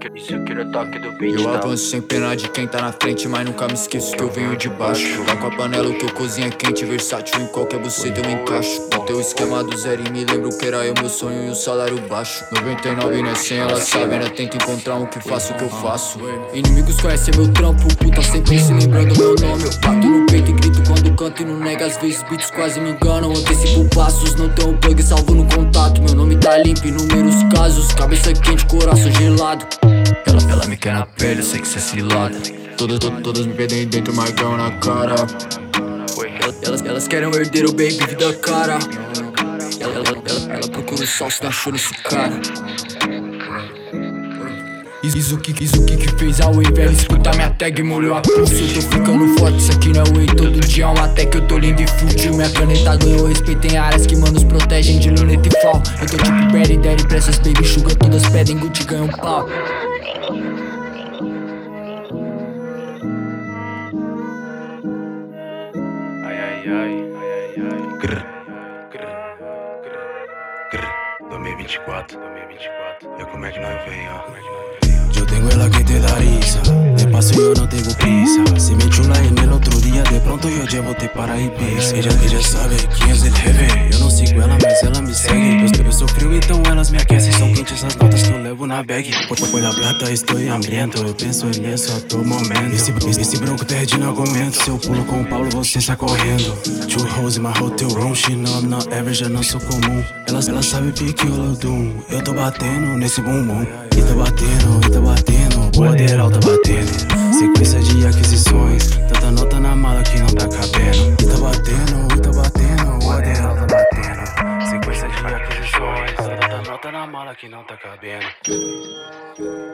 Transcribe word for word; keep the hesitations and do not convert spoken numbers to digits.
isso aqui é toque do beat. Eu avanço sem pena de quem tá na frente, mas nunca me esqueço que eu venho de baixo. Lá com a panela o que eu cozinho é quente, versátil, em qualquer buceta eu me encaixo. No teu esquema do zero e me lembro que era eu, meu sonho e o salário baixo. Noventa e nove não é cem, ela sabe, ainda tenta encontrar um que faça o que eu faço. Inimigos conhecem meu trampo, puta sempre se lembrando meu nome. Eu bato no peito e grito quando canto e não nega. Às vezes beats quase me enganam, antecipo passos, não tenho bug, salvo no contato. Meu nome tá limpo, inúmeros casos, cabeça quente, coração gelado. Ela, ela me quer na pele, eu sei que cê é cilada. Todas, todas, todas me pedem dentro, marcão na cara. Elas, elas, elas querem um herdeiro, baby, vida cara. Ela, ela, ela, ela procura o sol, se achou nesse cara. Isso que, isso que que fez a wave, ela escuta minha tag, molhou a pulso. Eu tô ficando forte, isso aqui não é wave. Todo dia é uma tag, eu tô lindo e fútil. Minha caneta ganhou respeito em áreas que manos protegem de luneta e fall. Eu tô tipo Barry Daddy pra essas baby sugar, todas pedem Gucci, ganham pau. Ai, ai, ai, ai, ai, ai. Grr, grr, grr, grr. dois mil e vinte e quatro, dois mil e vinte e quatro. E como é que nós vem, ó? Yo tengo el que te da risa, de paso yo no tengo prisa. Se me chula en el otro día, de pronto yo llévote para Ibiza. Ella, ella sabe quién es el jefe, eu não sigo ela, mas ela me segue. Eu, eu sou frio, então elas me aquecem. São quentes as notas que eu levo na bag. Por, por la plata estou hambriento, eu penso nisso a todo momento. Esse, esse, esse bronco perde no argumento, se eu pulo com o Paulo você sai correndo. Two hoes in my hotel room, she know I'm not average, eu não sou comum. Elas, elas sabem pique o Lodum, eu tô batendo nesse bumbum. E tô batendo, e tô batendo, borderal tá batendo. Sequência de aquisições, tanta nota na mala que não tá cabendo. E tô batendo, e tô batendo, borderal tá batendo. Sequência de aquisições, tanta nota na mala que não tá cabendo.